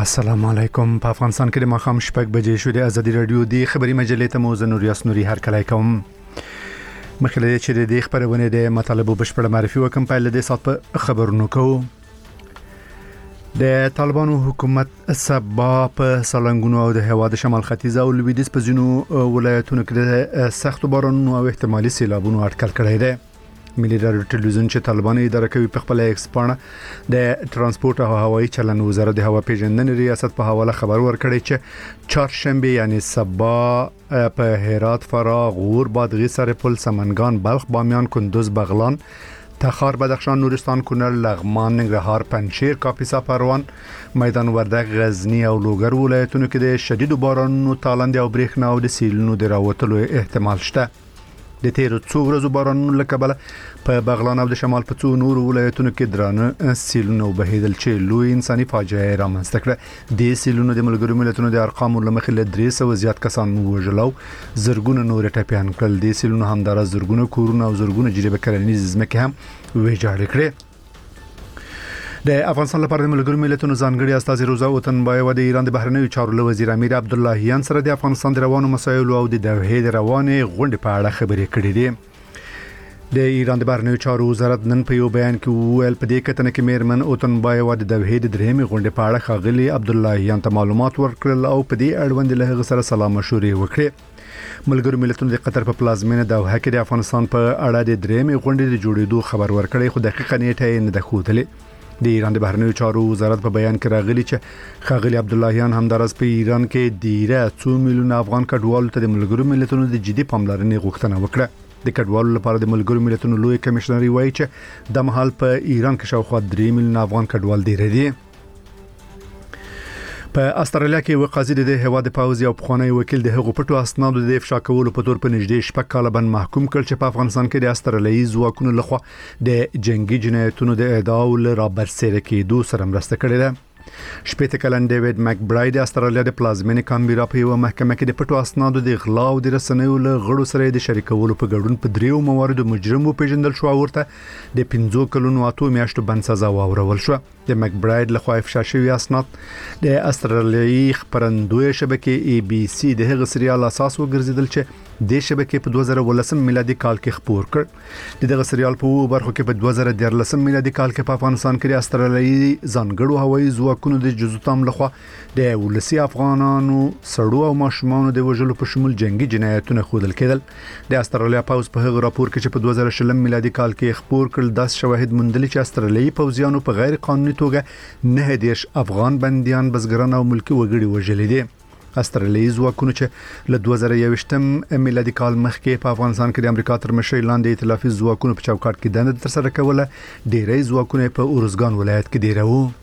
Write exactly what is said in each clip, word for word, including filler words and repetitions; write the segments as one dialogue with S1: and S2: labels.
S1: السلام علیکم. په افغانستان کې د ماښام شپږ بجې شوې. د ازادي رادیو د خبري مجلې ته مو زنور یاسنوري هر کله کوم. مخکې چې د خبرونه د مطالبه بشپړ معرفي وکم په لدې سات په خبرونو کوو. د طالبانو حکومت سبا په سالنګونو او د هوا د شمال ختیځ او لویدیځ په ځینو ولایتونو کې د سخت بارانونو او احتمالي سیلابونو اټکل کړی دی. ملي رادیو ټلویزیون چې طالبان اداره کوي په خپل ایکس پاڼه د ترانسپورت او هوایي چلند وزارت د هوا پیژندنې ریاست په حواله خبر ورکړی چې چهارشنبه یعنی سبا په هرات، فراه، غور، بادغیس، سرپل، سمنگان، بلخ، بامیان، کندوز، بغلان، تخار، بدخشان، نورستان، کونړ، لغمان، ننګرهار، پنجشیر، کاپیسا، پروان، میدان وردګ، غزنی او لوګر ولایتونو کې د شدید بارانونو، تالنده او برېښنا او د سیلونو د راوتلو احتمال شته. د تیرو څو ورځو بارانونو له کبله په بغلان او د شمال په څو نور ولایتونو کې درانه سیلونه وبهیدل چې لوی انساني فاجعه رامنځته کړه. د سیلونو د ملګرو ملتونو د ارقامو لمخې له درې سوه زیات کسان وژل او زرګونه نور ټپيان کړل. د سیلونو همدارس زرګونه کورونه او زرګونه جریبه کرنیز ځمکې هم ویجاړ کړې. د افغانستان لپاره د ملګرو ملتونو ځانګړي استازي روزا وطنبایو د ایران د بهرنیو چارو وزیر امیر عبداللهیان سره د افغانستان د روانو مسایلو او د دوحې د روانې غونډې په اړه خبرې کړې دي. د ایران د بهرنیو چارو وزارت نن په یو بیان کې ویل په دې کتنه کې میرمن وطنبایو د دوحې د درېمې غونډې په اړه ښاغلي عبداللهیان ته معلومات ورکړل او په دې اړوند له هغه سره سلام مشورې وکړې. ملګرو ملتونو د قطر په پلازمینه دوحه کې د افغانستان په اړه د درېمې غونډې د جوړېدو خبر ورکړی، خو دقیقه نیټه یې نه ده ښودلې. د ایران د بهرنیو چارو وزارت په بیان کې راغلی چې ښاغلي عبداللهیان همدارس په ایران کې ډیره څو میلیونه افغان کډوالو ته د ملګرو ملتونو د جدي پاملرنې غوښتنه وکړه. د کډوالو لپاره د ملګرو ملتونو لوی کمشنري وایي چې د مهال په ایران کې شاوخوا درې میلیونه افغان کډوال ډیر دي. په استرالیا کې یو قاضي د هوا د پاوزي او پخوانی وکیل د هغو پټو اسنادو د افشا کولو په تور په نږدې شپږ کاله باندې محکوم کړ چې په افغانستان کې د استرالیایي ځواکونو لخوا د جنگي جنایتونو د اعداو لپاره برسېره کېدو سره مرسته کړې ده. شپږ کلن ډیوډ مکبراید د استرالیا د پلازمینې کانبرا په یو محکمه کې د پټو اسنادو د غلا او د رسنیو له غړو سره د شریکولو په ګډون په دریو مواردو مجرم وپیژندل شو او ورته د پنځو کلونو اتو میاشتو بند سزا واورول شو. د مکبراید لخوا افشا شوی اسناد د استرالیایي خبرندوی شبکې ای بي سي د هغه سریال اساس وګرځیدل چې د شبکې په دوه زره ولسم میلادي کال کې خپور کړ. دغه سریال په برخو کې په دوه زره دیارلسم میلادي کال کې په افغانستان کې د استرالیایي ځانګړو هوایي ځواکونو د جزوتام لخوا د ولسی افغانانو سړو او ماشومانو د وژلو په شمول جنگي جنایتونه خودل کېدل. د استرالیا پاوز په هغه راپور کې چې په دوه زره شلم میلادي کال کې خپور کړل داس شواهد موندل چې استرالیایي پوځیانو په غیر قانوني توګه نه دیش افغان بنديان بزګران او ملکی وګړي وژل دي. استرالیایي ځواکونو چې له دوه زره یوویشتم میلادي کال مخکې په افغانستان کې د امریکا تر مشرۍ لاندې ائتلافي ځواکونو په چوکاټ کې دنده ترسره کوله، ډېری ځواکونه په اورزګان ولایت کې ډیر وو.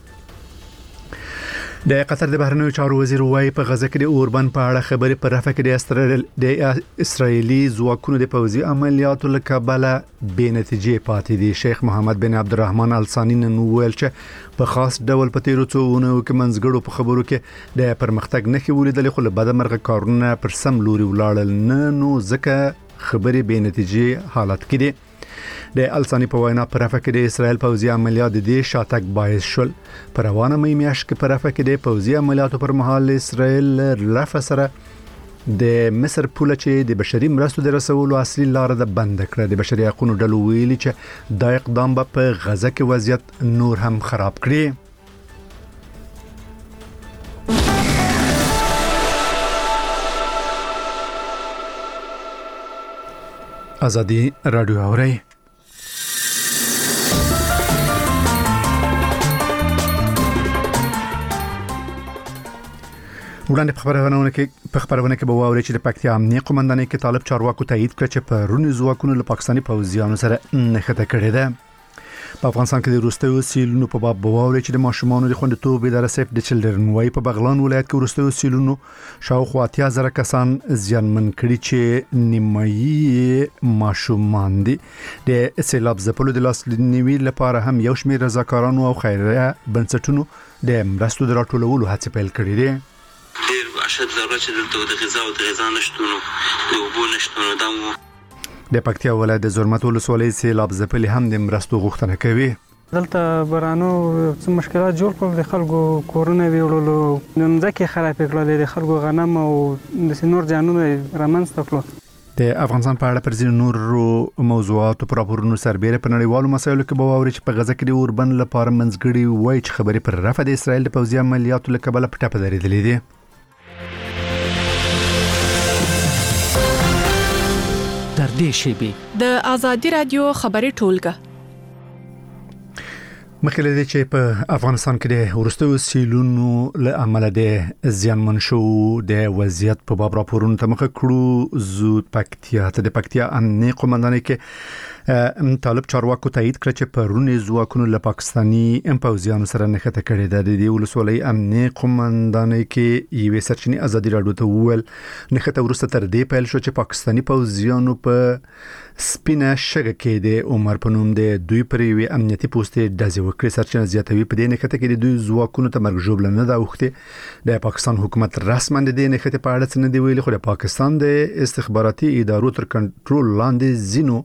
S1: د قطر د بهرنیو چارو وزیر وايي په غزه کې د اوربن په اړه خبرې په رافع کې د اسرائیل د اسرائیلي ځواکونو د پوځي عملیاتو له کبله بې نتیجې پاتې دي. شیخ محمد بن عبدالرحمن الثاني نن ویل چې په خاص ډول په تیرو څو ونو کې منځګړو په خبرو کې د پرمختګ نښې ولیدل، خو له بده مرغه کارونه پر سم لوري ولاړل نه، نو ځکه خبرې بې نتیجې حالت کې دي. د الثاني په وینا په رافع کې د اسرائیل پوځي عملیات د دې شاتګ باعث شول. په روانه مې میاشت کې په رافع کې د پوځي عملیاتو پر مهال اسرائیل رافع سره د مصر پوله چې د بشري مرستو د رسولو اصلي لار ده بند کړه. د بشري حقوقو ډلو ویلي چې دا اقدام به په غزه کې وضعیت نور هم خراب کړي. ازادي رادیو اوري. وړاندې په خبرونه کې په خبرونه کې به واوري چې د پکتیا امنیه قومندانۍ کې طالب چارواکو تایید کړ چې په رونی ځواکونو له پاکستاني پوځیانو سره نښته کړې ده. په افغانستان کې د وروستیو سیلونو په باب بواوري چې د ماشومانو د خوندیتوب اداره سیف د چلډرن وای په بغلان ولایت کې وروستیو سیلونو شاوخوا اتیا زره کسان زیانمن کړي چې نیمایي ماشومان دي. د سیلاب ځپلو د لاسنیوي لپاره هم یو شمېر رضاکارانو او خیریه بنسټونو د مرستو د راټولولو هڅې پیل کړې دي.
S2: ډېر اشد ضرورت چې دلته د غذا او د غذا نشټونو د اوبو نشټونو دا
S1: د پکتیا ولایت د زرمت ولسوالۍ سیلاب ځپلې هم د مرستو غوښتنه کوي.
S3: دلته برانو څه مشکلات جوړ کړل، د خلکو کورونه ویوړلو، ځمکې خرابې کړلې، د خلکو غنم او د نور ځانونه رامنځته کړل.
S1: د افغانستان په اړه پر ځینو نورو موضوعاتو پر راپورونو سربېره په نړیوالو مسایلو کې به واوري چې په غزه کې د اوربند لپاره منځګړي وایي چې خبرې پر رفع د اسرایل د پوځي عملیاتو له کبله په ټپه درېدلې دي.
S4: در دې شیبې
S5: د ازادي رادیو خبري ټولګه
S1: مخکې له دې چې په افغانستان کې د وروستیو سیلونو له امله د زیانمن شو د وضعیت په باب راپورونو ته مخه کړو، زود پکتیا ته د پکتیا امنیتي قومندانۍ کې طالب چارواکو تایید کړ چې پرونی ځواکونو له پاکستانی امپوزیانو سره نښته کړې ده. د دې ولسوالۍ امنیتي قومندانۍ کې یوې سرچینې ازادي راډیو ته وویل نښته وروسته تر دې پیل شو چې پاکستانی پوځیانو په سپینه شګه کې د عمر په نوم د دوی پر یوې امنیتي پوسټې ډزې وکړې. سرچینه زیاتوي په دې نښته کې د دوی ځواکونو ته مرګ ژوبله نه ده اوښتې. د پاکستان حکومت رسما د دې نښتې په اړه څه نه دی ویلي، خو د پاکستان د استخباراتي ادارو تر کنټرول لاندې ځینو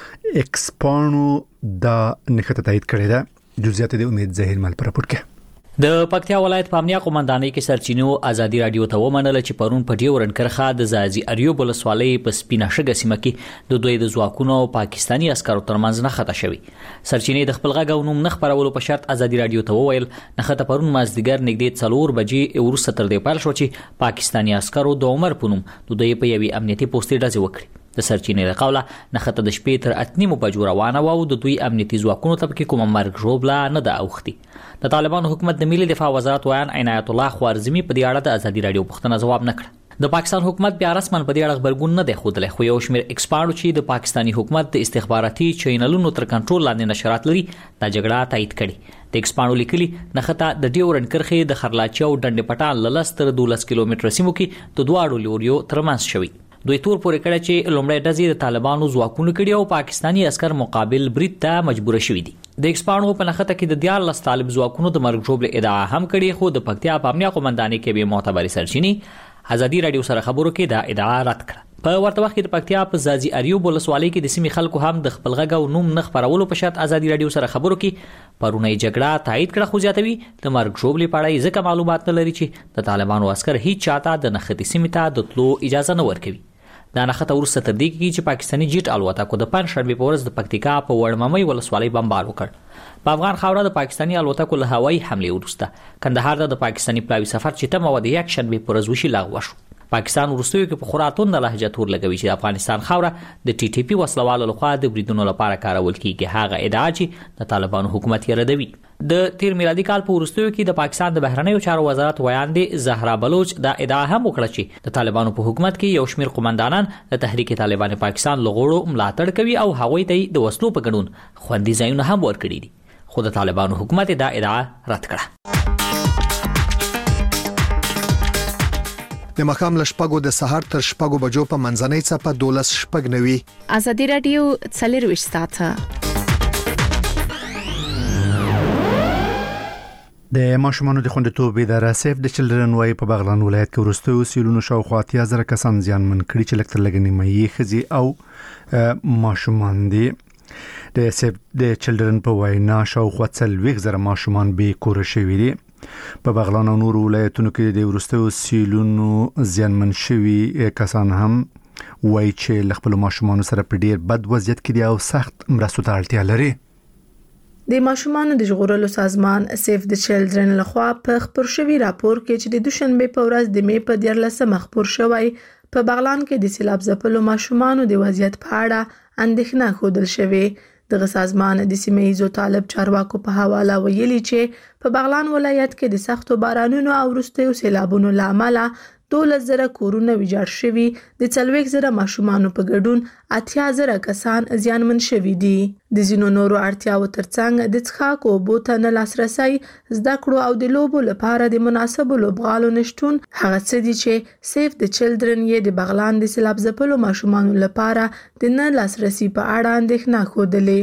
S1: ایکسپانو دا نښته تایید کړې ده. جزئیات د امید ظاهر مل پر راپور کې.
S6: د پکتیا ولایت په امنیه قومندانۍ کې سرچینو ازادي رادیو ته ومنله چې پرون په ډیورن کرخه د زازي اریوب ولسوالۍ په سپینه شګه سیمه کې د دوی د ځواکونو پاکستانی عسکرو ترمنځ نه خطا شوی. سرچینې د خپل غږ او نوم نه خبرولو په شرط ازادي رادیو ته وویل نخته پرون مازدیګر نږدې څلور بجې ورسته تر دې پیل شو چې پاکستانی عسکرو د عمر په نوم د دوی په یوې امنیتي پوسټې ډزې وکړې. د سرچینې له قوله نخته د شپې تر اتنیمو بجو روانه و او د دوی امنیتي ځواکونو ته پکې کومه مرګ ژوبله نه ده اوښتې. د طالبانو حکومت د ملي دفاع وزارت ویان عنایت الله خوارزمي په دې اړه د ازادي رادیو پوښتنه ځواب نه کړ. د پاکستان حکومت بیا رسما په دې اړه خبرګون نه دی ښودلی، خو یو شمېر ایکسپرټ چې د پاکستانی حکومت د استخباراتي چینلونو تر کنټرول لاندې نشرات لري دا جګړه تایید کړي. د ایکسپرټ لیکلي نخته د ډیورن کرخې د خرلاچي او ډنډ پټان له لس تر دولس کیلومتره سیمو کې د دواړو لوریو ترمنځ شوی. دوی تور پورې کړه چې لومړی ډزې د طالبانو ځواکونو کړي او پاکستانی عسكر مقابل برید ته مجبور شوي دي. د ایکسپانو په نخته کې د دیارلس طالب ځواکونو د مرګ ژوبله ادعا هم کړي، خو د پکتیا په امنیه قومندانۍ کې به معتبر سرچینې ازادي رادیو سره خبرو کې دا ادعا رد کړه. په ورته وخت کې د پکتیا په زازي اریوب ولسوالۍ کې د سیمې خلکو هم د خپل غږ او نوم نه خبرولو په شرط ازادي رادیو سره خبرو کې پرونی جګړه تایید کړه، خو زیاتوي د مرګ ژوبلې په اړه ځکه معلومات نه لري چې د طالبانو عسكر هیڅ چاته د نښتې سیمې ته د تلو اجازه نه ورکوي. دا نښته ورسته تر دې کې چې پاکستانی جیټ الوتکو د پنځشنبه په ورځ د پکتیکا په وړممۍ ولسوالۍ بمبار وکړ. په افغان خاوره د پاکستانی الوتکو له هوایي حمله وروسته کندهار ته د پاکستانی پلاوي سفر چې تم و د یک شنبه په ورځ وشي لغوه شو. پاکستان ورستوي کې په خراتون د لهجه تور لګوي چې افغانستان خاوره د ټي ټي پی وسلوالو لخوا د بریدونو لپاره کارول کیږي. هغه ادعا چې د طالبانو حکومت یې ردوي. د تیر میلادي کال په ورستوي کې د پاکستان د بهرنیو چارو وزارت ویاندې زهرا بلوچ دا ادعا هم وکړه چې د طالبانو په حکومت کې یو شمېر قومندانان د تحریک طالبان پاکستان لغړو ملاتړ کوي او هغوی ته د وسلو په ګډون خوندي ځایونه هم ورکړي دي، خو د طالبانو حکومت دا ادعا رد کړه.
S7: د مخام لشپګو د سحر تر شپګو بجو په منځنۍ څپه دولس شپګ نوي.
S5: ازادي رادیو څلرويشت ساعته
S1: د ماشومانو د خوندیتوب اداره سیف د چلډرن وای په بغلان ولایت کې ورستو سیلونو شاوخوا اتیا زره کسان زیانمن کړي چې لکتر لګنې مې خزي او ماشومان دي. د سیف د چلډرن په وینا شاوخوا څلوېښت زره ماشومان به کور شوي دي. په بغلان او نور ولایتونو کې د ورستو سیلونو زیانمن شوي کسان هم وای چې خپل ماشومان سره په ډیر بد وضعیت کې دي او سخت مرستو ته اړتیا لري.
S8: د ماشومانو د ژغورلو سازمان سیف د چلډرن لخوا په خبر شوی راپور کې چې د دوشنبه په ورځ د می په دیارلسمه خبر شوی په بغلان کې د سیلاب ځپلو ماشومانو د وضعیت په اړه اندېښنه ښودل شوې. دغه سازمان د سیمه ایزو طالب چارواکو په حواله ویلي چې په بغلان ولایت کې د سختو بارانونو او وروستیو سیلابونو لامل دولس زره کورونه ویجاړ شوي، د څلوېښت زره ماشومانو په ګډون اتیا زره کسان زیانمن شوي دي. د ځینو نورو اړتیاو ترڅنګ د څښاک اوبو ته نه لاسرسی، زده کړو او د لوبو لپاره د مناسبو لوبغالو نشتون هغه څه دي چې سیف د چلډرن یې د بغلان د سیلاب ځپلو ماشومانو لپاره د نه لاسرسي په اړه اندېښنه ښودلې.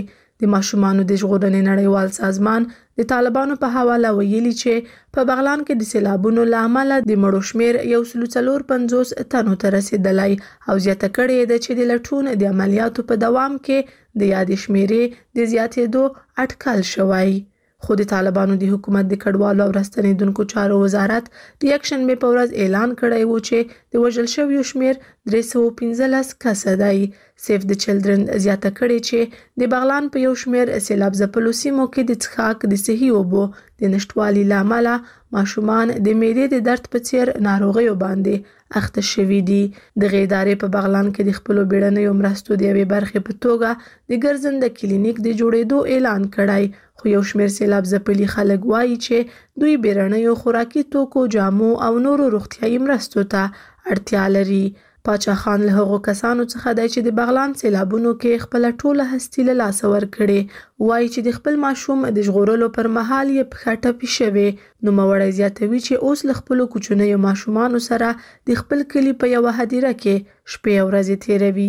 S8: د ماشومانو د ژغورنې نړیوال سازمان د طالبانو په حواله ویلي چې په بغلان کې د سیلابونو له امله د مړو شمیر یو سل څلور پنځوس تنو ته رسیدلی او زیاته کړې ده چې د لټون د عملیاتو په دوام کې د یادې شمیرې د زیاتېدو اټکل شوی. خو د طالبانو د حکومت د کډوالو او راستنیدونکو چارو وزارت د یکشنبې په ورځ اعلان کړی و چې د وژل شویو شمیر درې سوه پنځلس کسه دی. سیف د چلډرن زیاته کړې چې د بغلان په یو شمیر سیلاب ځپلو سیمو کې د څښاک د صحي اوبو د نشټوالي له امله ماشومان د معدې د درد په څیر ناروغیو باندې اخته شوي دي. دغه ادارې په بغلان کې د خپلو بیړنیو مرستو د یوې برخې په توګه د ګرځنده کلینیک د جوړېدو اعلان کړی، خو یو شمیر سیلاب ځپلي خلک وایي چې دوی بیړنیو خوراکي توکو، جامو او نورو روغتیایي مرستو ته اړتیا لري. پاچا خان له هغو کسانو څخه دی چې د بغلان سیلابونو کې خپل ټوله هستی له لاسه ورکړې، وایي چې د خپل ماشوم د ژغورلو پر مهال یې پښه ټپي شوې. نوموړی زیاتوي چې اوس له خپلو کوچنیو ماشومانو سره د خپل کلي په یوه هدیره کې شپې او ورځې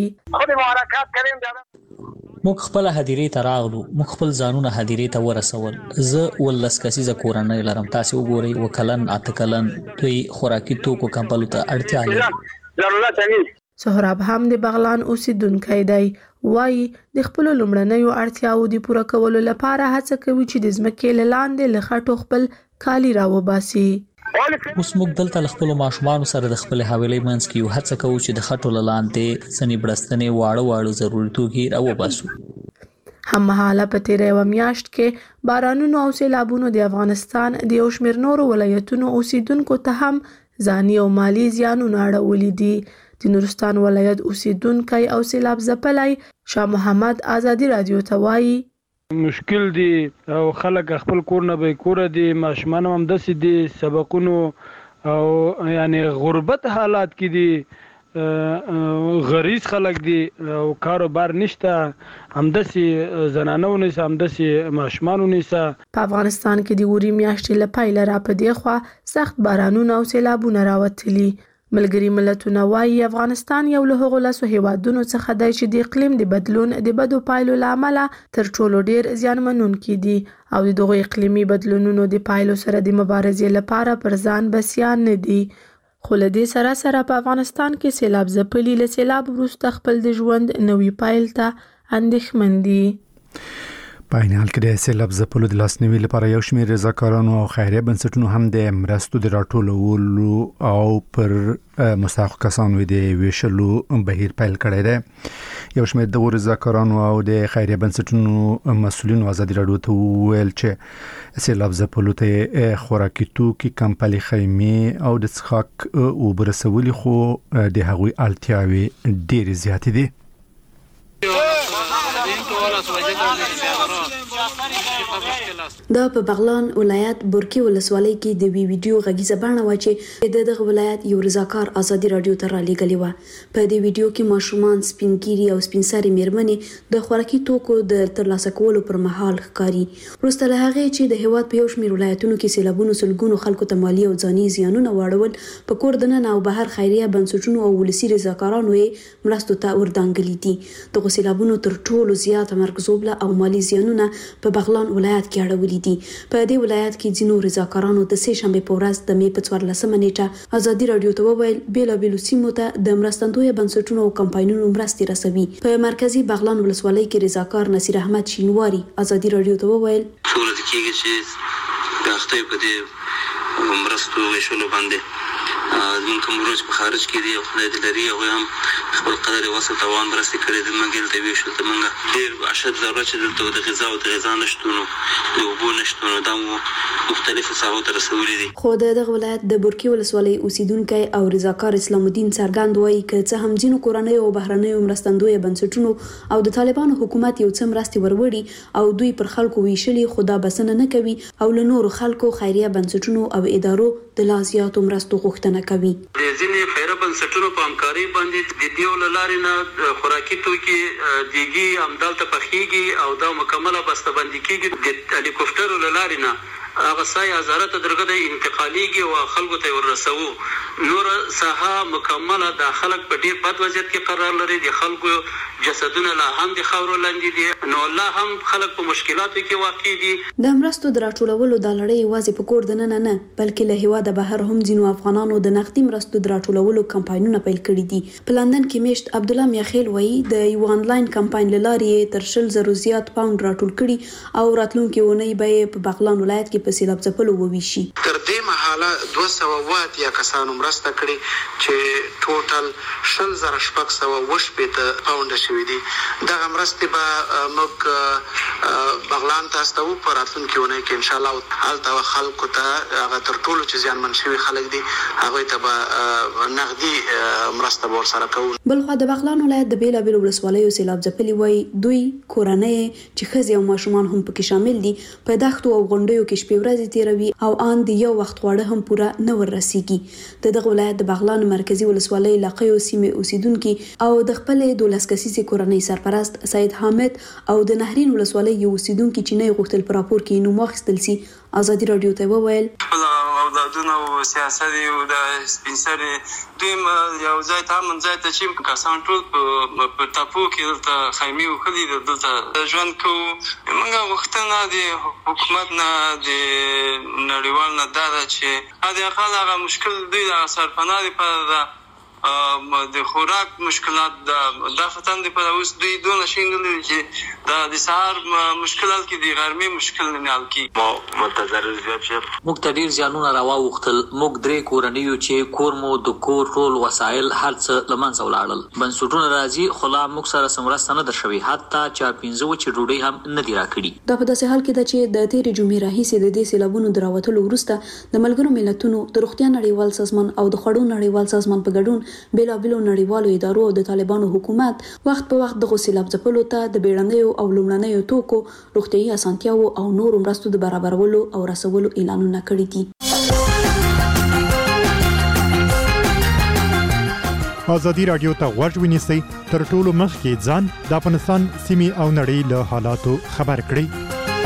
S8: تیروي.
S6: موږ خپل هدیرې ته راغلو، موږ خپل ځانونه هدیرې ته ورسول. زه ولس کسیزه کورنۍ لرم، تاسو وګورئ وکلن اته کلن دوی خوراکي توکو کمپلو ته اړتیا لري.
S8: سهراب هم د بغلان اوسیدونکی دی، وایي د خپل لومړنیو اړتیاو د پوره کولو لپاره هڅه کوي چې د ځمکې له لاندې له خټو خپل کالي راوباسي.
S6: اوس موږ دلته له خپلو ماشومانو سره د خپلې حویلۍ منځ کې یو هڅه کوو چې د خټو له لاندې ځینې بړستنې واړه واړه ضروري توکي راوباسو.
S8: هممهاله په تیره یوه میاشت کې بارانونو او سیلابونو د افغانستان د یو شمېر نورو ولایتونو اوسیدونکو ته هم ځاني او مالي زیانونه اړولي دي. د نورستان ولایت اوسیدونکی او سیلاب ځپلی شاه محمد ازادي رادیو ته وایي
S9: مشکل دي او خلک خپل کور نه به کور دي، ماشومان هم داسې دي سبقونو او یعنی غربت حالات کې دي، غریز خلک دي او کاروبار نشته، همداسې زنانو نشته، همداسې ماشومانو نشته.
S8: په افغانستان کې د اوري میاشتې له پیله را په دې خوا سخت بارانونه او سیلابونه راوتلي. ملګري ملتونه وایي افغانستان یو له هغو لسو هیوادونو څخه دی چې د اقلیم د بدلون د بدو پایلو له امله تر ټولو ډیر زیانمنونکي دي او د دغو اقلیمي بدلونونو د پایلو سره د مبارزې لپاره پر ځان بسیان نه دي. خو له دې سره سره په افغانستان کې سیلاب ځپلي له سیلاب وروسته خپل د ژوند نوي پیل ته اندېښمن دي.
S1: په عین حال کې د سیلاب ځپلو د لاسنیوي لپاره یو شمېر رضاکارانو او خیریه بنسټونو هم د مرستو د راټولولو او پر مستحق کسانو د ویشلو بهیر پیل کړی دی. یو شمېر دغو رضاکارانو او د خیریه بنسټونو مسؤلینو ازادي راډیو ته وویل چې سیلاب ځپلو ته خوراکي توکي، کمپلې، خیمې او د څښاک اوبه رسولي، خو د هغوی اړتیاوې ډېرې زیاتې دي.
S10: دا په بغلان ولایت بورکی ولسوالۍ کې د وی ویډیو غږیزه بڼه و چې د دغه ولایت یو رضاکار ازادي راډیو ته را لېږلې و. په دې ویډیو کې ماشومان، سپینګیري او سپینسري میرمنې د خوراکي توکو د ترلاسه کولو پر مهال ښکاري. وروسته له هغې چې د هیواد په یو شمېر ولایتونو کې سیلابونو سلګونو خلکو ته مالي او ځاني زیانونه واړول، په کور دننه او بهر خیریه بنسټونو او ولسي رضاکارانو یې مرستو ته وردانګلي دي. دغو سیلابونو تر ټولو زیاته مرګ ژوبله او مالي زیانونه په بغلان ولایت کې اړولي دي. په دې ولایت کې ځینو رضاکارانو د سه شنبې په ورځ د مې په څوارلسمه نیټه ازادي راډیو ته وویل بیلابېلو سیمو ته د مرستندویه بنسټونو او کمپاینونو مرستې رسوي. په مرکزی بغلان ولسوالۍ کې رضاکار نصیر احمد شینواری ازادي راډیو ته وویل
S2: صورت کېږي چې د اخته په دې مرستو ویشلو باندې زمون کوم روز په خارج کې دی او خدای دې لري او هم خپل قدر وسه توان مرستې کړې د منګل ته ویشو ته منګه ډېر اشد ضرورت چې دلته د غذا او د غذا نشټونو د اوبو نشټونو د مختلفو ساحو ته رسولي دي.
S10: خو دغه ولایت د بورکی ولسوالۍ اوسیدونکي او رضاکار اسلام الدین څرګند وایي چې څه هم ځینو کورنۍ او بهرنیو مرستندویه بنسټونو او د طالبانو حکومت یو څه مرستې وروړي او دوی پر خلکو ویشلي، خو دا بسنه نه کوي او له نورو خلکو، خیریه بنسټونو او ادارو د لا زیاتو مرستو غوښتنه کوي.
S2: د ځینې خیره بنسټونو په همکارۍ باندې د دیو له لارې نه خوراکي توکي دیګي همدلته پخېږي او دا مکمله بسته‌بندي کېږي. د هلیکوپټرو له لارې نه هغه سای هزاره ته درګه د انتقاليږي او خلکو ته ورسوو. نور ساحه مکمله د خلک په ډیر بد وضعیت کې قرار لري. د خلکو جسدونه لا هم د خاورو لاندې دي، نو الله هم خلک په مشکلاتو کې واقع دي.
S10: د مرستو د راټولولو د لړۍ یوازې په کور دننه نه بلکې له هیواده بهر هم ځینو افغانانو د نقدي مرستو د راټولولو کمپاینونه پیل کړي دي. په لندن کې میشت عبد الله میاخیل وایي د یو آنلاین کمپاین لارې تر شل زرو زیات پاوند راټول کړي او راتلونکي ونی به په بغلان ولایت کې په سیلاب ځپلو وویشي.
S11: تر دې مهاله دوه سوه وات یا کسانو مرسته کړي چې ټوټل شل زره شپږ سوه اووه شپېته پاونډه شوي دي. دغه مرستې به موږ بغلان ته استوو په راتلونکي اونۍ کې انشاءالله. هلته خلکو ته هغه تر ټولو چې زیانمن شوي خلک دي هغوی ته به نغدي مرسته به ورسره کوو.
S10: بلخوا د بغلان ولایت د بېلابېلو ولسوالیو سیلاب ځپلي وایي دوی کورنۍ چې ښځې او ماشومان هم پکې شامل دي په دښتو او غونډیو کې شپې ورځې تیروي او ان د یو وخت خواړه هم پوره نه ورسیږي. د دغه ولایت د بغلان مرکزی ولسوالۍ علاقې سیمې اوسیدونکو او د خپل دولس کسیزې کورنۍ سرپرست سید حامد او د نهرین ولسوالۍ یو اوسیدونکو چې نه غوښتل پر راپور کې نو مخستل سي ازادي رادیو ته وویل
S12: اولادونه او سیاست او د سپینسر دوی یو ځای ته منځای ته چې کسان ټول په ټاپو کې د خیمه او خلی د ژوند کو موږ غوښتنه د حکومت نه د نړیوال نه دا چې هغه خلک هغه مشکل دوی د سرپناه لپاره د خوراک مشکلات د فتن لپاره اوس دوی دونه شینګل چې د سهار مشکلات کې د غرمې مشکل نه حل کی.
S13: ما متضرر زیات شه
S6: موږ تدیر زیانونه راوختل. موږ درې کورنیو چې کور مو د کور ټول وسایل هر څه لمنځه ولاړل. بنسټونه راځي خو لا موږ سره سمرسته نه درشوي حتی چې پنځه و چې ډوډۍ هم نه دی راکړي.
S10: دا په داسې حال کې ده چې د تیرې جمعې راهیسې د دې سیلابونو دراوتلو وروسته د ملګرو ملتونو د روغتیا نړیوال سازمان او د خوړو نړیوال سازمان په ګډون بیلابېلو نړیوالو ادارو او د طالبانو حکومت وخت په وخت د سیلاب ځپلو ته د بیړنیو او لومړنیو توکو روغتیايي اسانتیاو او نورو مرستو د برابرولو او رسولو اعلانونه کړي دي.
S14: ازادي رادیو ته غوږ ونیسئ تر ټولو مخکې ځان د افغانستان سیمې او نړۍ له حالاتو خبر کړئ.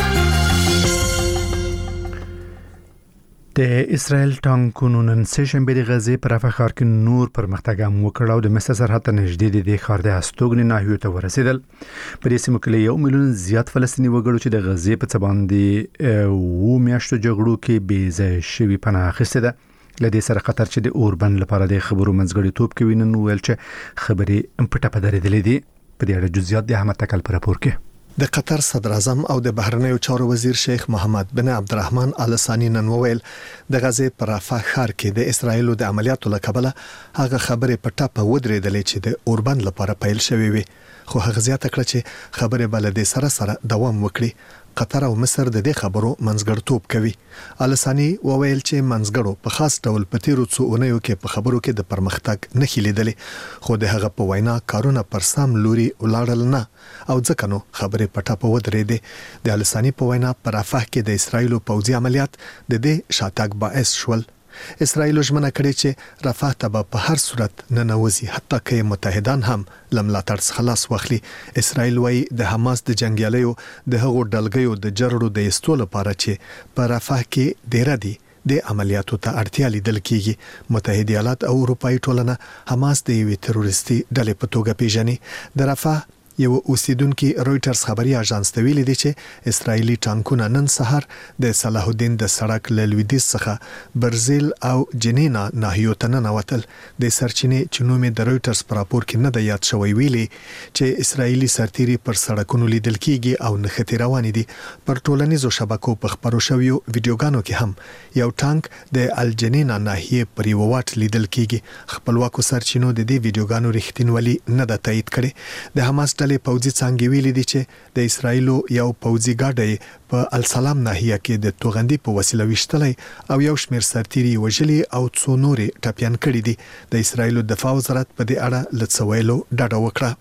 S1: د اسرائیل ټانکونو نن سه شنبه د غزې پر رفح ښار کې نور پرمختګ هم وکړ او د مصر سرحد ته نږدې د دې ښار د هستوګنې ناحیو ته ورسېدل. په دې سیمه کې یو میلیون زیات فلسطیني وګړو چې د غزې په څه باندې و میاشتو جګړو کې بې ځای شوي پناه اخیستې ده. لدې سره قطر چې د اوربند لپاره د خبرو منځګړیتوب کوي نن ویل چې خبرې پټه پټه درېدلې دي. په دې اړه جزئیات د احمد تکل پر راپور کې.
S7: د قطر صدر اعظم او د بهرنیو چارو وزیر شیخ محمد بن عبدالرحمن ال ثانی نن وویل د غزې پر رفح ښار کې د اسرایلو د عملیاتو لکبله هغه خبرې په ټاپه ودرېدلې چې د اوربند لپاره پیل شوې وي. خو هغه زیاته کړه چې خبرې بل د سره سره دوام وکړي. قطر او مصر د دې خبرو منځګړیتوب کوي. ال ثانی وویل چې منځګړو په خاص ډول په تیرو څو اونیو کې په خبرو کې د پرمختګ نه خلیدلې خو د هغه په وینا کارونه پر سم لوري ولاړل نه او ځکه نو خبرې پټه په ودرېدې. د ال ثانی په وینا په رفح کې د اسرایلو پوځي عملیات د دې شاتګ باعث شول. اسرائیل ژمنه کړې چې رفح ته په هر صورت نه نوځي حتی که متحدان هم لملاتړ څخه خلاص واخلي. اسرائیل وايي د حماس د جنگیالیو د هغو ډلګیو د جرړو د ایستلو لپاره چې په رفح کې ډیر دي د عملیاتو ته اړتیا لیدل کیږي. متحده ایالات او اروپאי ټولنه حماس د یوې تروریستي ډلې په توګه پیژني. د رفح یو اوسیدونکو رويټرز خبري اژانس ته ویلي دي چې اسرایلی ټانکونه نن سحر د صلاح الدین د سړک له لویدیځ څخه برزیل او جنینا ناحیو ته ننوتل. د سرچینې چې نوم د رويټرز پر راپور کې نه د یاد شوی ویلي چې اسرایلی سرتيري پر سړکونو لیدل کیږي او نښتې روان دي. پر ټولنیزو شبکو په خبرو شویو ویډیوګانو کې هم یو ټانک د الجنینا ناحیه پر یو واټ لیدل کیږي. خپلواکو سرچینو د دې ویډیوګانو رښتینولي نه د تایید کړي. د حماس پوځي څنګه ویلي دي چې د اسرایلو یو پوځي ګاډی په السلام ناحیه کې د توغندي په وسیله وشتلې او یو شمېر سرتيري وژلي او څو نورې ټپيان کړي دي. د اسرایلو دفاع وزارت په دې اړه لڅویلو ډاډه وکړه.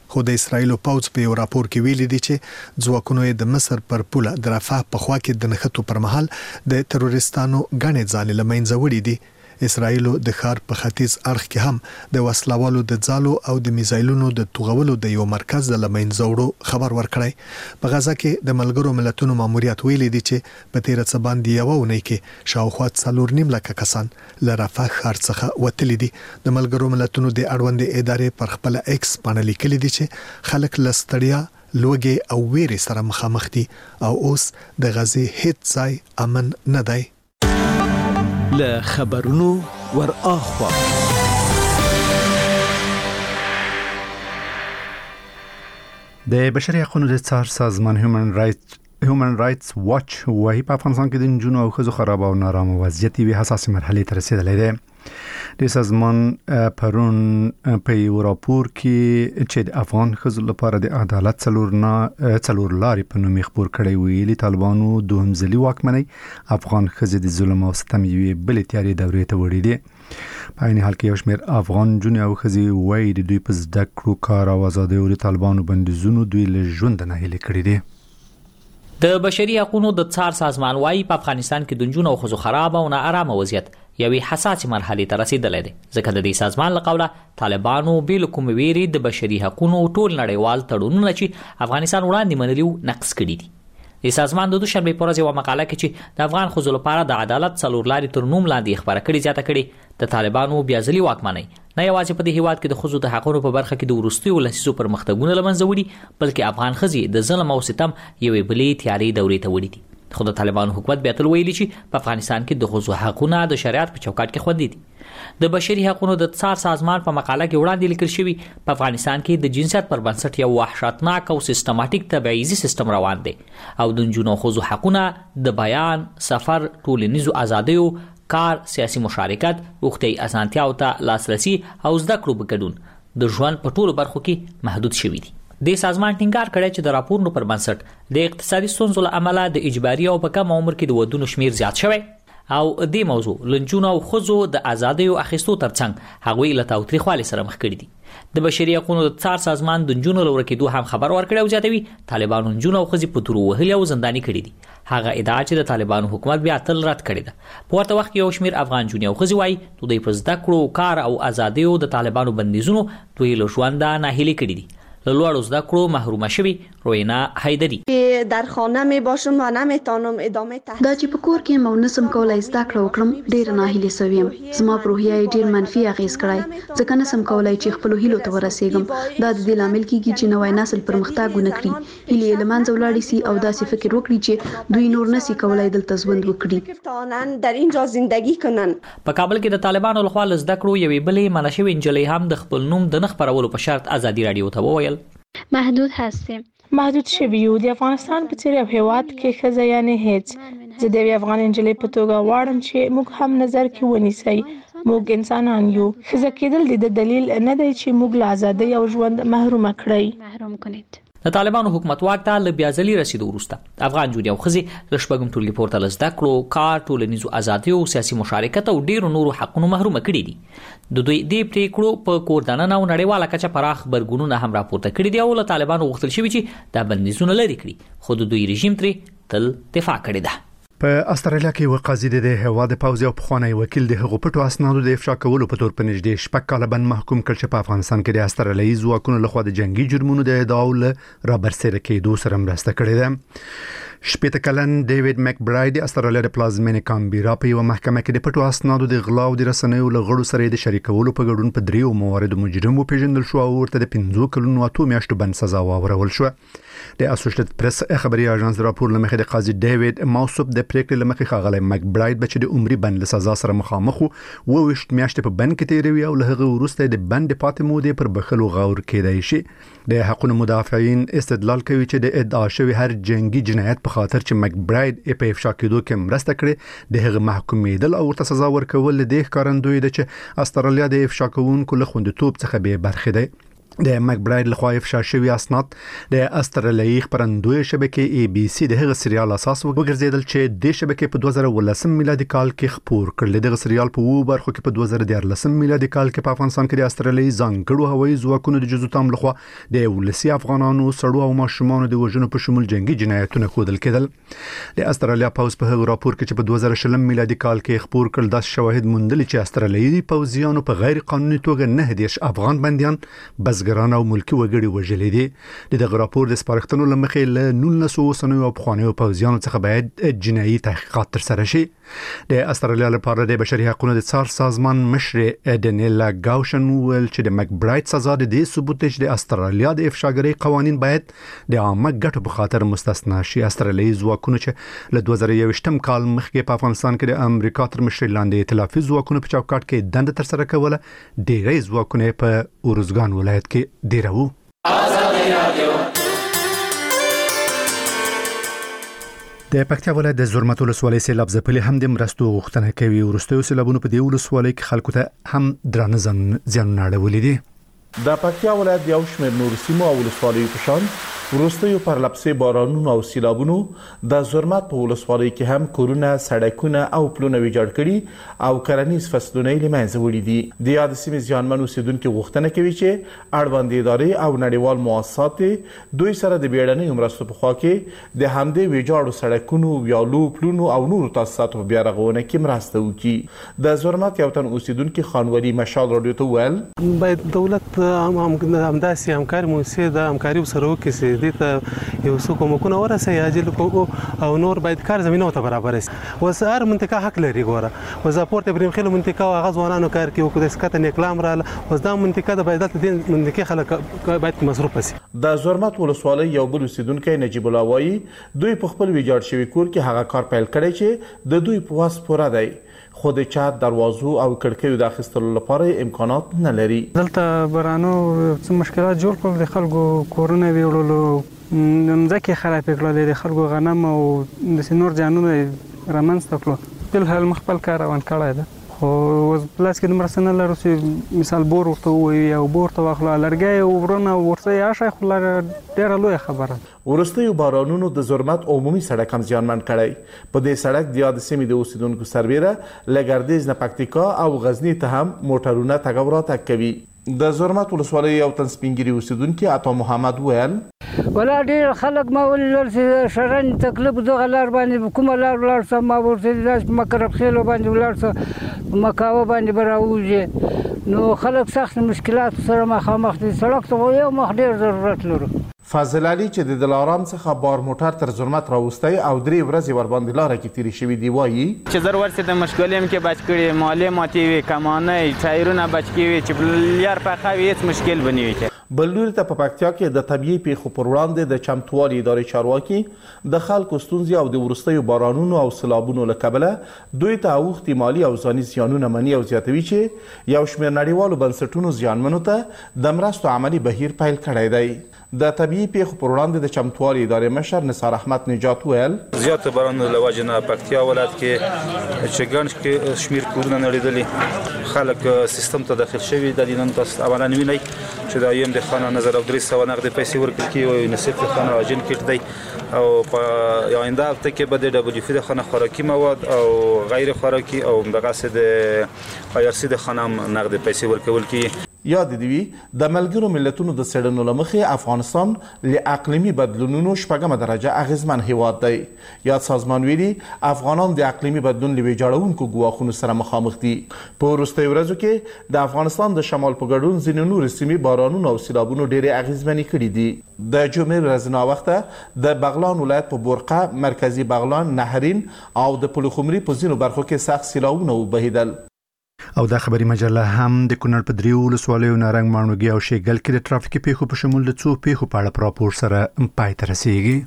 S7: خو د اسرایل پوځ په یو راپور کې ویلي دی چې ځواکونو د مصر پر پوله د رفح په خوا کې د نښتو پر مهال د تروریستانو غنې ځالې لمنځه وړي دي. اسرایل د ښار په ختیځ اړخ کې هم د وسلوالو د ځالو او د میزایلونو د توغولو د یو مرکز د لمنځه وړو خبر ورکړی. په غزا کې د ملګرو ملتونو ماموریت ویلي دی چې په تیر څه باندې یو ونی کې شاوخوا څلور نیم لک کسان له رفح ښار څخه وتلي دي. د ملګرو ملتونو د اړوند ادارې پر خپل ایکس باندې لیکلي دي چې خلک لستړیا لوګي او ویري سره مخامخ دي او اوس د غزې هیڅ ځای امن نه دی.
S4: له خبرونو ور اخوا
S1: د بشري حقوقو د څار سازمان هیومن رائټس هیومن رائټس واچ وايي په افغانستان کې د جنونو او خزو خراب او نارامه وضعیت وی حساس مرحله ته رسیدلې ده. د سازمان پرون په یو راپور کې چې د افغان خزو لپاره د عدالت څلور نه څلور لارې په نوم خبر کړی ویلي طالبانو دوهم ځلي واکمنۍ افغان خزو د ظلم او ستم یوې بلې تیارې دورې ته وړي دي. په عین حال کې یو شمېر افغان جنونو او خزو وايي د دوی په زده کړو کار او ازادۍ او طالبانو بندیزونو دوی له ژوند نه هلي کړی دي.
S6: د بشري حقوقو د څار سازمان وايي په افغانستان کې د جنونو او خزو خراب او ناارامه وضعیت یوې حساسه مرحله ته رسیدلې ده. ځکه د دې سازمان لقوله طالبانو بیل کوم ویری د بشري حقوقو ټول نړیوال تړونونه چې افغانستان وړاندې منلیو نقض کړي دي. د سازمان د دوشنبه پر ورځ یو مقاله کې چې د افغان خزو لپاره د عدالت څلور لارې تر نوم لاندې خبره کړي زیاته کړي د طالبانو بیا ځلي واکمنۍ نه یوازې په دې هیواد کې د خزو د حقوقو په برخه کې د ورستیو لسیسو پرمختګونه لمنځه وړي بلکې افغان خزي د ظلم او ستم یوې بلې تیارې دورې ته وړي دي. خو د طالبانو حکومت بیا تل ویلي چې په افغانستان کې د خزو حقوقونه د شریعت په چوکاټ کې خوندي دي. د بشري حقوقو د څار سازمان په مقاله کې وړاندې لیکل شوی په افغانستان کې د جنسیت پر بنسټ یو وحشتناک او سیستماتیک تبعیضي سیستم روان دی او د جنونو خزو حقوقونه د بیان، سفر، ټولنیزو ازادیو، کار، سیاسي مشارکت، وختي اسانتیاو ته لاسرسي او زده کړو بګډون د ژوند په ټولو برخو کې محدود شوی دي. د سازمان ټینګار کړی چې د راپورونو پر بنسټ د اقتصادي ستونزو له امله د اجباري او په کم عمر کې د ودونو شمیر زیات شوی او د موضوع لنجونو او خزو د ازادۍ او اخیستو ترڅنګ هغوی له تاوتریخوالي سره مخ کړي دي. د بشري حقوقو د څار سازمان د جنونو لور کې دوه هم خبر ورکړی او زیاتوي طالبانو جنونو او خزي په تور وهلي او زنداني کړي دي. هغه ادعا چې د طالبانو حکومت بیا تل رد کړی ده. په ورته وخت کې یو شمیر افغان جنونو او خزي وايي دوی په زده کړو، کار او ازادیو د طالبانو بندیزونو دوی له ژوند نه هلي کړي دي. لوړو زده کړو محروم شوی روینا حیدری
S15: در خانه می باشم و نمیتونم ادامه تحصیل
S10: دا چې په کور کې مو نسم کولای زده کړو وکړم ډیر ناهیلي سویم. زما په روحیه ډیر منفي اغیز کړای ځکه نسم کولای چې خپل هیلو ته ورسېږم. دا د دې لامل کیږي چې نوای نسل پرمختګ ونکړي، هیله لمنځه ولاړ شي او داسې فکر وکړي چې دوی نور نسی کولای دلته ژوند وکړي
S15: در اینجا زندگی کنن.
S6: په کابل کې د طالبانو لخوا زده کړو یوې بلې منشوي انجلۍ هم د خپل نوم د نخ پرولو په شرط ازادي رادیو ته وویل
S16: محدود هستیم.
S17: محدود شوی یو د افغانستان په څیر یو هیواد کې ښځه یعنی هیڅ. زه د یوې افغان نجلۍ په توګه غواړم چې موږ هم نظر کې ونیسئ. موږ انسانان یو. ښځه کېدل د دلیل نه دی چې موږ له ازادۍ او ژوند محروم کړئ.
S16: محروم کنید.
S6: د طالبانو حکومت واک ته له بیا ځلي رسیدو وروسته افغان جونې او خزي له شپږم ټولګي پورته له زده کړو، کار، ټولنیزو ازادیو، سیاسي مشارکت او ډیرو نورو حقونو محروم کړي دي. د دوی د پریکړو په کور دننه او نړیواله کچه پراخ برګونونه هم راپورته کړي دي او له طالبانو غوښتل شوی چې دا بندیزونه لري کړي، خو د دوی رژیم ترې تل دفاع کړې ده.
S1: په استرالیا کې یو قاضي د هواد پوز او پخوانی وکیل د هغو پټو اسنادو د افشا کولو په تور په نږدې شپږ کاله باندې محکوم کړ چې په افغانستان کې د استرالیایي ځواکونو لخوا د جنگي جرمونو د ادعاو له رابرسېره کېدو سره مرسته کړې ده. شپږ کلن ډیوډ میک برایډ د استرالیا د پلازمینې کامبيرا په یو محکمه کې د پټو اسنادو د غلا او د رسنیو له غړو سره د شریکولو په ګډون په دریو مواردو مجرم وپیژندل شو او ورته د پنځه کلونو اته میاشتو بند سزا واورول شو. د اسوسییټډ پریس خبري اژانس راپور لمخې د قاضي ډیوډ موصوب د پریکړې لمخې خاغلی میک برایډ بچ د عمرې بند له سزا سره مخامخ وو وشت میاشتې په بند کې تیروي او له هغه وروسته د بند پاتې مودې پر بخلو غور کېدای شي. د حقوقو مدافعین استدلال کوي چې د ادعا شوی هر جنگي جنایت په خاطر چې میک برایډ په افشا کېدو کې مرسته کړې د هغه محکومېدل او ورته سزا ورکول د ښکارندوی د چې استرالیا د افشا کوونکو له خوندیتوب څخه به برخه ده. د مکبراید لخوا افشا شوی اسناد د استرالیایي خبرندوی شبکې ای بي سي د هغه سریال اساس وګرځیدل چې د شبکې په دوه زره ولسم میلادي کال کې خپور کړل. دغه سریال په وو برخو کې په دوه زره دیارلسم میلادي کال کې په افغانستان کې د استرالیایي ځانګړو هوایي ځواکونو د جزو تام لخوا د ولسی افغانانو سړو او ماشومانو د وژنو په شمول جنگي جنایتونه ښودل کېدل. د استرالیا پوز په هغه راپور کې چې په دوه زره شلم میلادي کال کې خپور کړل د شواهد موندل چې استرالیایي پوځیانو په غیر قانوني توګه نه دیش افغان بنديان بس ګران او ملکی وګړي وژلې دي. دغه راپور د سپارښتنو لمخې له نولس سنوي او پخوانیو پوځیانو څخه باید جنایي تحقیقات ترسره شي. د استرالیا لپاره د بشري حقوقو د څار سازمان مشر ډنیلا گاوشن ویل چې د مکبراید سزا د دې ثبوت چې د استرالیا د افشاګرۍ قوانين باید د عامه ګټو په خاطر مستثنا شي. استرالیایي ځواکونو چې له دوه زره یوویشتم کال مخکې په افغانستان کې د امریکا تر مشرۍ لاندې ائتلافي ځواکونو په چوکاټ کې دنده ترسره کوله. ډېری ځواکونه په اورزګان ولایت کې ډیرو. د پکتیا ولایت د زرمت ولسوالۍ سیلاب ځپلې هم د مرستو غوښتنه کوي. وروستیو سیلابونو په دې ولسوالۍ کې خلکو ته هم درانه زیانونه اړولي دي.
S18: د پکتیا ولایت یو شمېر نور سیمو او ولسوالیو په شان وروستیو پرلپسې بارانونو او سیلابونو د زرمت په ولسوالۍ کې هم کورونه، سړکونه او پلونه ویجاړ کړي او کرنیز فصلونه یې له منځه وړي دي. د یاد سیمې ځانمن اوسیدونکو غوښتنه کوي چې اړوند ادارې او نړیوال مؤسسات دوی سره د بیړنۍ مرستو په خوا کې د همدې ویجاړو سړکونو، ویالو، پلونو او نورو تاسیساتو په بیا رغونه کې مرسته وکړي. د زرمت یو تن اوسیدونکو خانوالي مشال رادیو ته ویل
S19: باید دولت هم همداسې همکاري موسسې د همکاري سره وکړي دې ته یو څه کومکونه ورسوي عاجل او نور باید کار زمينه ته برابر شي. اوس هر منطقه حق لري ګوره. اوس پورت ابراهیم خیل منطقه او غز ځوانانو کار کوي او د سکته نیکلام را اوس دا منطقه د باید د منطقه خلک باید مصروف شي.
S18: د زرمت ولسوالۍ یو بل اوسیدونکو نجیب الله وایي دوی په خپل ویجاړ شوی کور کې هغه کار پیل کړی چې د دوی په واس پوره دی. خو د چات دروازو او کړکیو د اخیستلو لپاره امکانات نه لري.
S3: دلته برانو څه مشکلات جوړ کړل، د خلکو کورونه ویړلو، ځکه خراب کړل، د خلکو غنم او د سنور جانونه رامنځته کړل. بل حال مخبل کار روان کړی ده. خو پلاس کې د مرسنه لرو چې مثال بور ورته وي او بور ته واخلو لرګي او ورونه ورته یا شي خو ډېر لوی خبره.
S18: ورستیو بارانونو د زرمت عمومي سړک هم زیانمن کړی. په دې سړک د یاد سیمې د اوسیدونکو سربېره لګردیز نه پکتیکا او غزنی ته هم موټرونه تګ وراتګ کوي. د زرمت ولسوالۍ یو تن سپینګری اوسیدونکو عطا محمد ویل
S20: ولا ډیر خلک ما ولر چې شرن تکلیف دغه لار باندې کومه لار لار سم ما ورته د مکرب خېلو باندې ولر سم مکاوه باندې براوځي نو خلک سخت مشکلات سره مخامخ دي. سړک ته یو مخ ډیر ضرورت لري.
S18: فاضل علي چې د دلارام څخه بار موټر تر زرمت راوستي او درې ورځې ور باندې لار کې تیری شوی دی وایي
S21: چې ضرورت څه مشکلې کې بچ کړي مالې ماتي وي کمانه ټایرونه بچ کړي چې لار په خوي هیڅ مشکل بنوي.
S18: بلور ته په پکتیا کې د طبيعي پیښو پر وړاندې د چمتووالي ادارې چارواکي د خلکو ستونزې او د ورستیو بارانونو او سیلابونو له کبله دوی ته اوختي مالی او ځاني زیانونه مني او زیاتوي چې یو شمېر نړیوالو بنسټونو زیانمنو ته د مرستو عملی بهیر پیل کړی دی. د طبيعي پیښو پر وړاندې د چمتووالي ادارې مشر نثار احمد نجات ویل
S22: زیات بارانونو له وجې نه پکتیا ولایت کې چې ګڼ شمېر کورونه نړېدلي خلک سیستم ته داخل شوي د دې نن تاسو اولا وینئ چې د ایم د خانه نظر او درې سوه نقدې پیسې ورکړل کېږي او یونیسف د خانه راجن کټ دی او په آینده هفته کې به د ډبلیو اف د خانه خوراکي مواد او غیر خوراکي او دغسې د آی آر سی د خانه نقدې پیسې ورکول کېږي.
S18: یاد دی وی د ملګرو ملتونو د سړنو لمخې افغانستان له اقلیمي بدلونونو شپږمه درجه اغیزمن هیواد دی. یاد سازمان ویلي افغانان د اقلیمي بدلون لوي جوړونکو ګواښونو سره مخامخ دي. په وروستیو ورځو کې د افغانستان د شمال په ګډون ځینې نور سیمې بارانونو او سیلابونو ډېرې اغیزمنې کړي دي. د جمعې ورځ ناوخته د بغلان ولایت په بورقه، مرکزی بغلان، نهرین او د پلخمري په ځینو برخو کې سخت سیلابونه وبهیدل.
S1: او دا خبري مجله هم د کونړ په دریو ولسوالیو نارنګ ماڼوګي او شیګل کې د ټرافیکي پیښو په شمول د څو پیښو په اړه راپور سره پای ته رسیږي.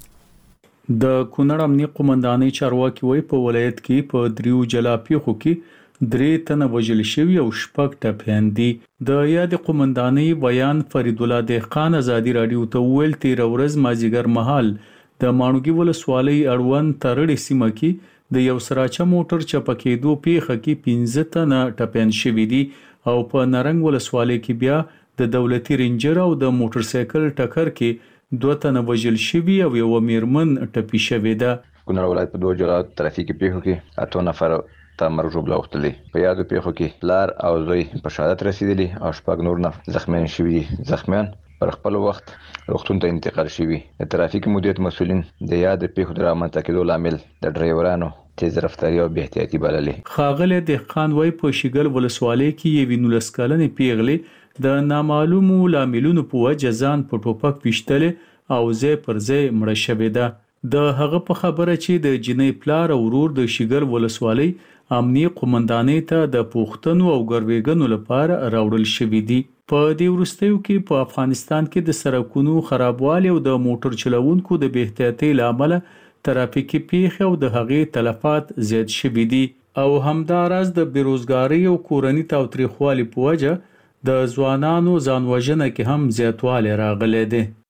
S23: د کونړ امنیه قومندانۍ چارواکي وایي په ولایت کې په دریو جلا پیښو کې درې تنه وژل شوي او شپږ ټپیان دي. د یاد قومندانۍ بیان فرید الله دهقان ازادي رادیو ته ویل تیر ورځ مازیګر مهال د ماڼوګي ولسوالۍ اړوند ترړې سیمه کې د یو سراچه موټر چپکېدو پیښه کې پنځه تنه ټپیان شوي دي او په نارنګ ولسوالۍ کې بیا د دولتي رینجر او د موټر سایکل ټکر کې دوه تنه وژل شوي او یو میرمن ټپي شوې ده.
S5: کونړ ولایت په دوه جلا ترافیکي پیښو کې اته نفر ته مرګ ژوبله اوښتلې. په یادو پیښو کې پلار او زوی په شهادت رسیدلي او شپږ نور نه زخمیان شوي دي. زخمیان پر خپل وخت روغتون ته انتقال شوي. د ترافیکي مدیریت مسؤلین د یاد پیښو د رامنځته کېدو لامل د ډرایورانو تیز رفتاری او بې احتیاطي بللې.
S23: خاغله دهقان وای په شګل ولسوالۍ کې یو نولس کلنې پیغلې د نامعلومو لاملونو په وجه ځان په ټوپک پیشتلې او ځای پر ځای مړه شوې ده. د هغه په خبره چې د جنې پلار او ورور د شګل ولسوالۍ امنیي قومندانۍ ته د پوښتنو او ګروېګنو لپاره راوړل شوې دي. په دې وروستیو کې په افغانستان کې د سړکونو خرابوالي او د موټر چلوونکو د بې احتیاطۍ له امله ترافیکي پیښې او د هغې تلفات زیات شوي دي او همداراز د بیروزګارۍ او کورني تاوتریخوالي په وجه د ځوانانو ځانوژنه کې هم زیاتوالی راغلی دی.